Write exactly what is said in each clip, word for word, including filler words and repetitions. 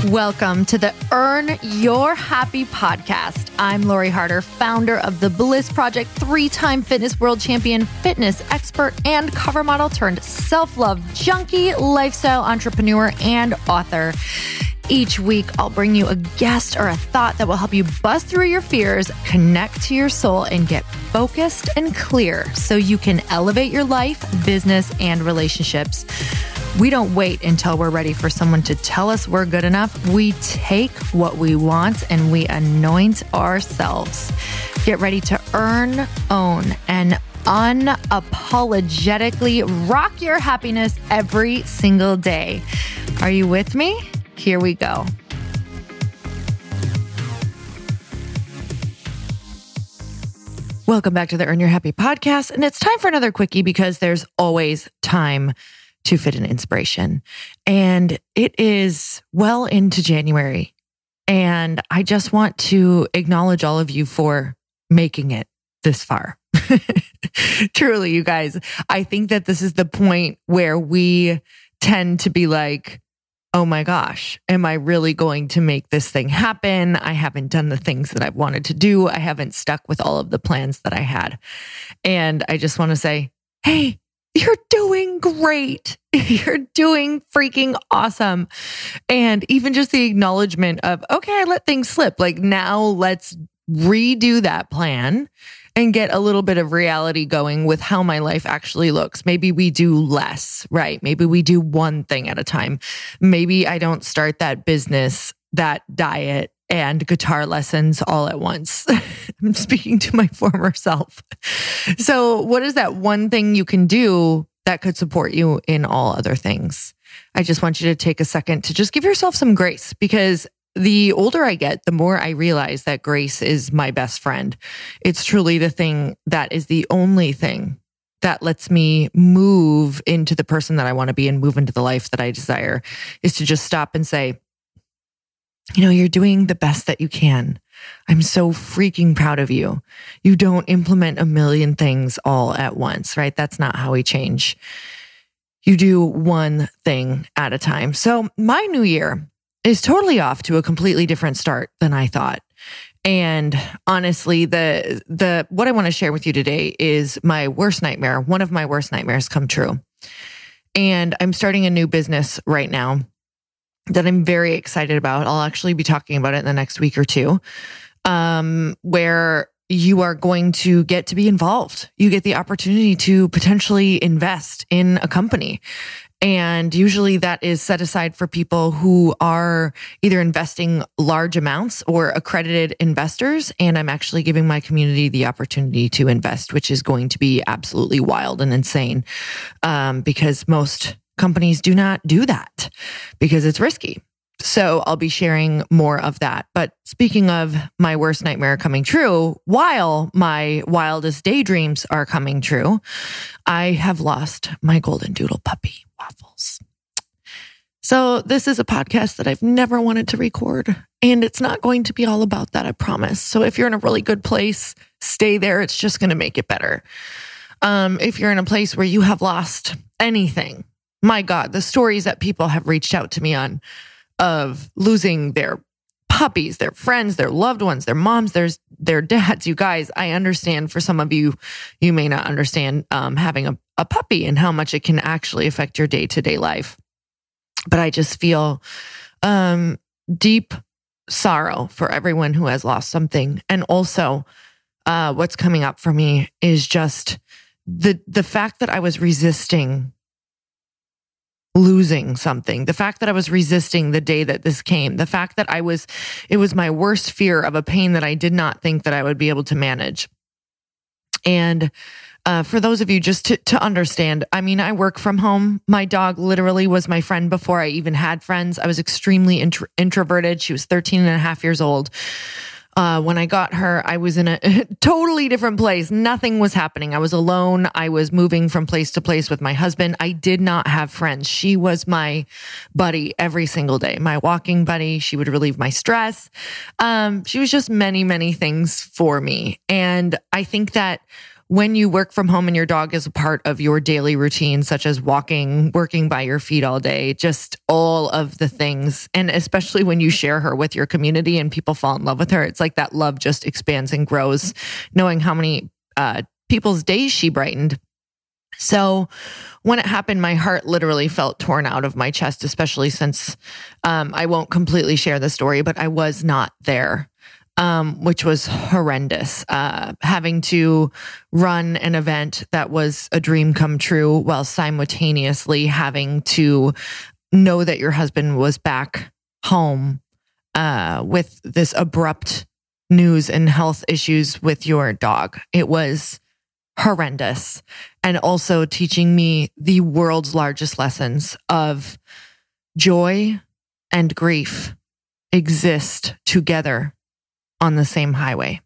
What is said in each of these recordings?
Welcome to the Earn Your Happy podcast. I'm Lori Harder, founder of The Bliss Project, three-time fitness world champion, fitness expert, and cover model turned self-love junkie, lifestyle entrepreneur, and author. Each week, I'll bring you a guest or a thought that will help you bust through your fears, connect to your soul, and get focused and clear so you can elevate your life, business, and relationships. We don't wait until we're ready for someone to tell us we're good enough. We take what we want and we anoint ourselves. Get ready to earn, own, and unapologetically rock your happiness every single day. Are you with me? Here we go. Welcome back to the Earn Your Happy podcast. And it's time for another quickie because there's always time to fit in inspiration. And it is well into January. And I just want to acknowledge all of you for making it this far. Truly, you guys, I think that this is the point where we tend to be like, oh my gosh, am I really going to make this thing happen? I haven't done the things that I've wanted to do. I haven't stuck with all of the plans that I had. And I just want to say, hey, you're doing great. You're doing freaking awesome. And even just the acknowledgement of, okay, I let things slip. Like now let's redo that plan and get a little bit of reality going with how my life actually looks. Maybe we do less, right? Maybe we do one thing at a time. Maybe I don't start that business, that diet, and guitar lessons all at once. I'm speaking to my former self. So what is that one thing you can do that could support you in all other things? I just want you to take a second to just give yourself some grace, because the older I get, the more I realize that grace is my best friend. It's truly the thing that is the only thing that lets me move into the person that I want to be and move into the life that I desire, is to just stop and say, you know, you're doing the best that you can. I'm so freaking proud of you. You don't implement a million things all at once, right? That's not how we change. You do one thing at a time. So my new year is totally off to a completely different start than I thought. And honestly, the the what I want to share with you today is my worst nightmare. One of my worst nightmares come true. And I'm starting a new business right now that I'm very excited about. I'll actually be talking about it in the next week or two, um, where you are going to get to be involved. You get the opportunity to potentially invest in a company. And usually that is set aside for people who are either investing large amounts or accredited investors. And I'm actually giving my community the opportunity to invest, which is going to be absolutely wild and insane, um, because most companies do not do that because it's risky. So I'll be sharing more of that. But speaking of my worst nightmare coming true, while my wildest daydreams are coming true, I have lost my golden doodle puppy, Waffles. So this is a podcast that I've never wanted to record, and it's not going to be all about that, I promise. So if you're in a really good place, stay there. It's just going to make it better. Um, if you're in a place where you have lost anything, my God, the stories that people have reached out to me on of losing their puppies, their friends, their loved ones, their moms, their, their dads. You guys, I understand for some of you, you may not understand um, having a, a puppy and how much it can actually affect your day-to-day life. But I just feel um, deep sorrow for everyone who has lost something. And also uh, what's coming up for me is just the the fact that I was resisting losing something, the fact that I was resisting the day that this came, the fact that I was, it was my worst fear of a pain that I did not think that I would be able to manage. And uh, for those of you just to, to understand, I mean, I work from home. My dog literally was my friend before I even had friends. I was extremely intro- introverted. She was thirteen and a half years old. Uh, when I got her, I was in a totally different place. Nothing was happening. I was alone. I was moving from place to place with my husband. I did not have friends. She was my buddy every single day, my walking buddy. She would relieve my stress. Um, she was just many, many things for me. And I think that when you work from home and your dog is a part of your daily routine, such as walking, working by your feet all day, just all of the things. And especially when you share her with your community and people fall in love with her, it's like that love just expands and grows, knowing how many uh, people's days she brightened. So when it happened, my heart literally felt torn out of my chest, especially since um, I won't completely share the story, but I was not there. Um, which was horrendous. Uh, having to run an event that was a dream come true while simultaneously having to know that your husband was back home uh, with this abrupt news and health issues with your dog. It was horrendous. And also teaching me the world's largest lessons of joy and grief exist together on the same highway.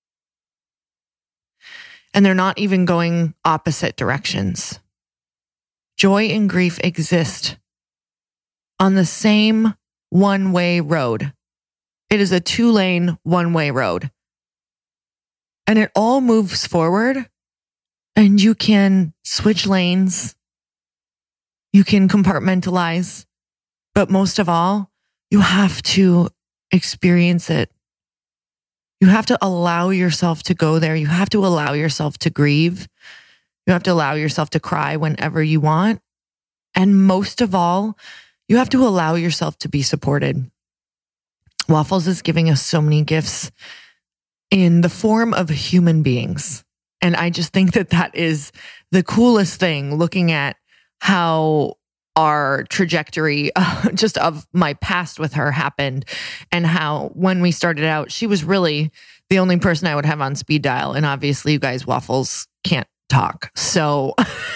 And they're not even going opposite directions. Joy and grief exist on the same one-way road. It is a two-lane, one-way road. And it all moves forward, and you can switch lanes. You can compartmentalize. But most of all, you have to experience it. You have to allow yourself to go there. You have to allow yourself to grieve. You have to allow yourself to cry whenever you want. And most of all, you have to allow yourself to be supported. Waffles is giving us so many gifts in the form of human beings. And I just think that that is the coolest thing, looking at how our trajectory uh, just of my past with her happened, and how when we started out, she was really the only person I would have on speed dial. And obviously you guys, Waffles, can't talk. So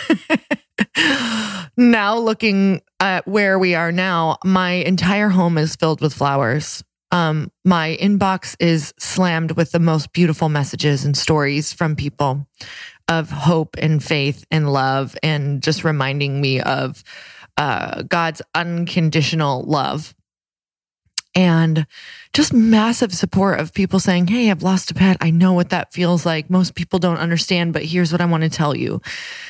now looking at where we are now, my entire home is filled with flowers. Um, my inbox is slammed with the most beautiful messages and stories from people of hope and faith and love, and just reminding me of uh, God's unconditional love. And just massive support of people saying, hey, I've lost a pet. I know what that feels like. Most people don't understand, but here's what I want to tell you.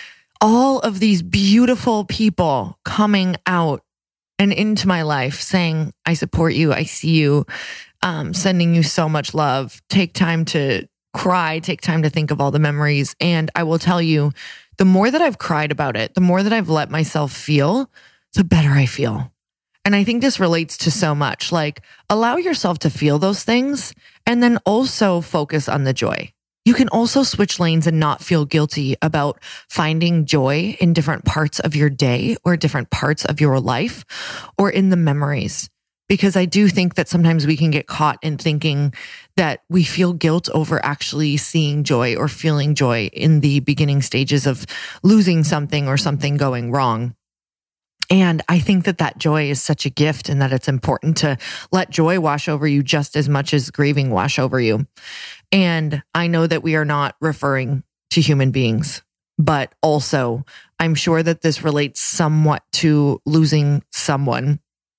All of these beautiful people coming out and into my life saying, I support you. I see you, um, sending you so much love. Take time to cry, take time to think of all the memories. And I will tell you, the more that I've cried about it, the more that I've let myself feel, the better I feel. And I think this relates to so much. Like, allow yourself to feel those things and then also focus on the joy. You can also switch lanes and not feel guilty about finding joy in different parts of your day or different parts of your life or in the memories. Because I do think that sometimes we can get caught in thinking that we feel guilt over actually seeing joy or feeling joy in the beginning stages of losing something or something going wrong. And I think that that joy is such a gift, and that it's important to let joy wash over you just as much as grieving wash over you. And I know that we are not referring to human beings, but also I'm sure that this relates somewhat to losing someone.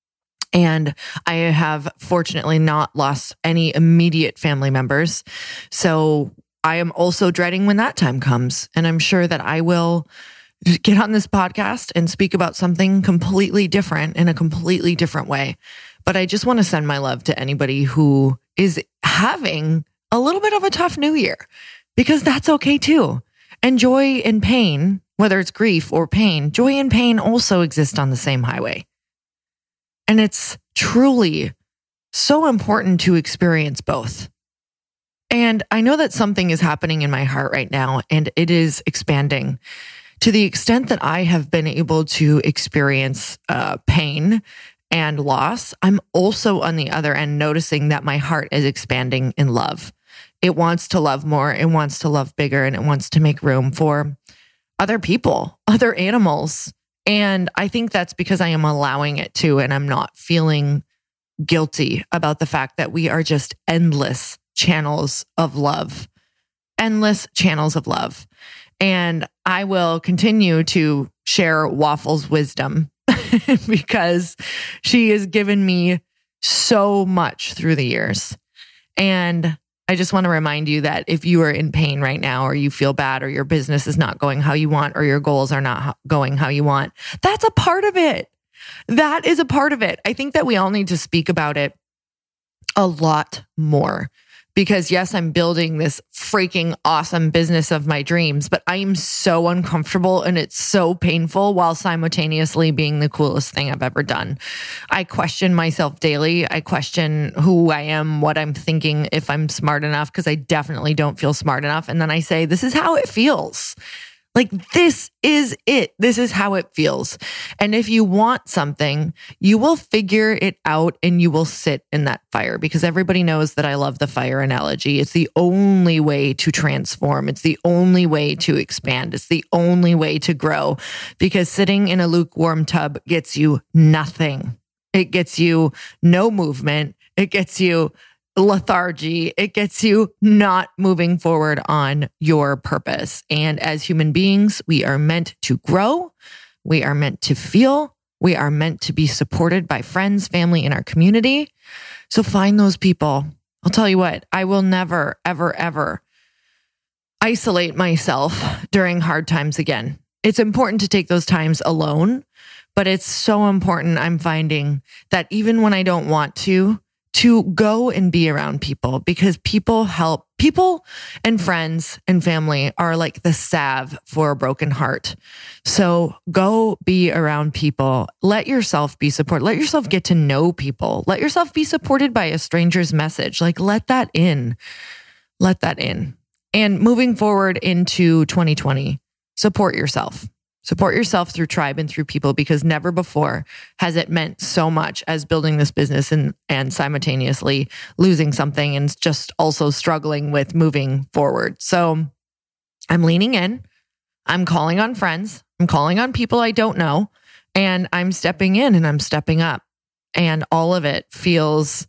And I have fortunately not lost any immediate family members. So I am also dreading when that time comes. And I'm sure that I will get on this podcast and speak about something completely different in a completely different way. But I just want to send my love to anybody who is having a little bit of a tough new year, because that's okay too. And joy and pain, whether it's grief or pain, joy and pain also exist on the same highway. And it's truly so important to experience both. And I know that something is happening in my heart right now, and it is expanding. To the extent that I have been able to experience uh, pain and loss, I'm also on the other end noticing that my heart is expanding in love. It wants to love more, it wants to love bigger, and it wants to make room for other people, other animals. And I think that's because I am allowing it to, and I'm not feeling guilty about the fact that we are just endless channels of love, endless channels of love. And I will continue to share Waffles' wisdom because she has given me so much through the years. And I just want to remind you that if you are in pain right now, or you feel bad, or your business is not going how you want, or your goals are not going how you want, that's a part of it. That is a part of it. I think that we all need to speak about it a lot more. Because yes, I'm building this freaking awesome business of my dreams, but I am so uncomfortable and it's so painful while simultaneously being the coolest thing I've ever done. I question myself daily. I question who I am, what I'm thinking, if I'm smart enough, because I definitely don't feel smart enough. And then I say, this is how it feels. Like, this is it. This is how it feels. And if you want something, you will figure it out and you will sit in that fire, because everybody knows that I love the fire analogy. It's the only way to transform. It's the only way to expand. It's the only way to grow, because sitting in a lukewarm tub gets you nothing. It gets you no movement. It gets you lethargy. It gets you not moving forward on your purpose. And as human beings, we are meant to grow. We are meant to feel. We are meant to be supported by friends, family, in our community. So find those people. I'll tell you what, I will never, ever, ever isolate myself during hard times again. It's important to take those times alone, but it's so important, I'm finding, that even when I don't want to, to go and be around people, because people help. People and friends and family are like the salve for a broken heart. So go be around people. Let yourself be supported. Let yourself get to know people. Let yourself be supported by a stranger's message. Like, let that in. Let that in. And moving forward into twenty twenty, support yourself. Support yourself through tribe and through people, because never before has it meant so much as building this business and, and simultaneously losing something and just also struggling with moving forward. So I'm leaning in. I'm calling on friends. I'm calling on people I don't know. And I'm stepping in and I'm stepping up. And all of it feels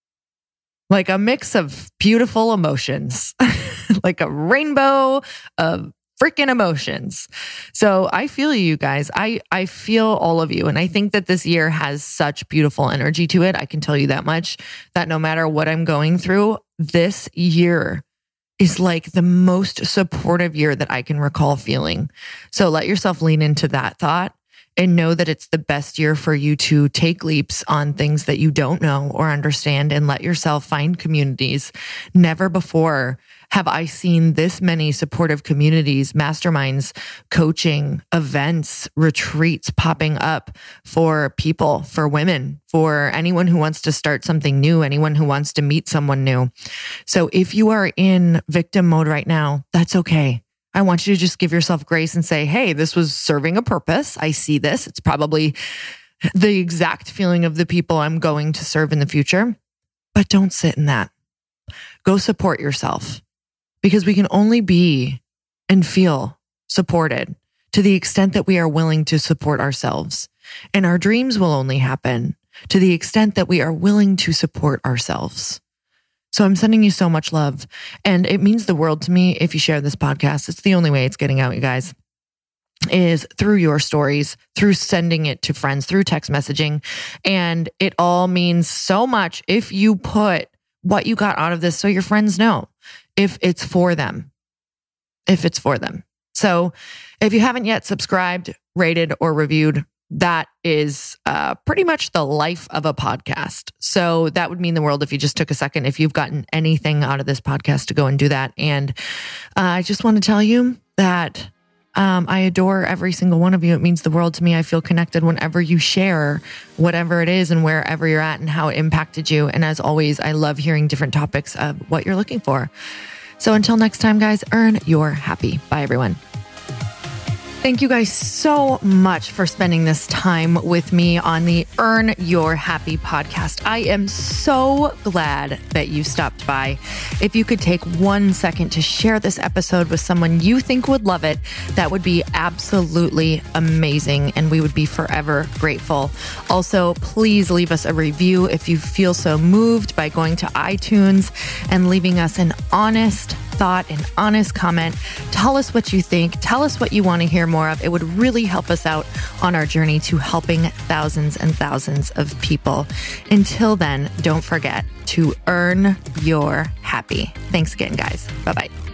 like a mix of beautiful emotions, like a rainbow of freaking emotions. So I feel you guys. I, I feel all of you. And I think that this year has such beautiful energy to it. I can tell you that much, that no matter what I'm going through, this year is like the most supportive year that I can recall feeling. So let yourself lean into that thought and know that it's the best year for you to take leaps on things that you don't know or understand, and let yourself find communities. Never before have I seen this many supportive communities, masterminds, coaching, events, retreats popping up for people, for women, for anyone who wants to start something new, anyone who wants to meet someone new. So if you are in victim mode right now, that's okay. I want you to just give yourself grace and say, hey, this was serving a purpose. I see this. It's probably the exact feeling of the people I'm going to serve in the future, but don't sit in that. Go support yourself. Because we can only be and feel supported to the extent that we are willing to support ourselves. And our dreams will only happen to the extent that we are willing to support ourselves. So I'm sending you so much love. And it means the world to me if you share this podcast. It's the only way it's getting out, you guys, is through your stories, through sending it to friends, through text messaging. And it all means so much if you put what you got out of this so your friends know. If it's for them, if it's for them. So if you haven't yet subscribed, rated, or reviewed, that is uh, pretty much the life of a podcast. So that would mean the world if you just took a second, if you've gotten anything out of this podcast, to go and do that. And uh, I just want to tell you that um, I adore every single one of you. It means the world to me. I feel connected whenever you share whatever it is and wherever you're at and how it impacted you. And as always, I love hearing different topics of what you're looking for. So until next time, guys, earn your happy. Bye, everyone. Thank you guys so much for spending this time with me on the Earn Your Happy podcast. I am so glad that you stopped by. If you could take one second to share this episode with someone you think would love it, that would be absolutely amazing, and we would be forever grateful. Also, please leave us a review if you feel so moved by going to iTunes and leaving us an honest thought, an honest comment. Tell us what you think. Tell us what you want to hear more of. It would really help us out on our journey to helping thousands and thousands of people. Until then, don't forget to earn your happiness. happy. Thanks again, guys. Bye bye.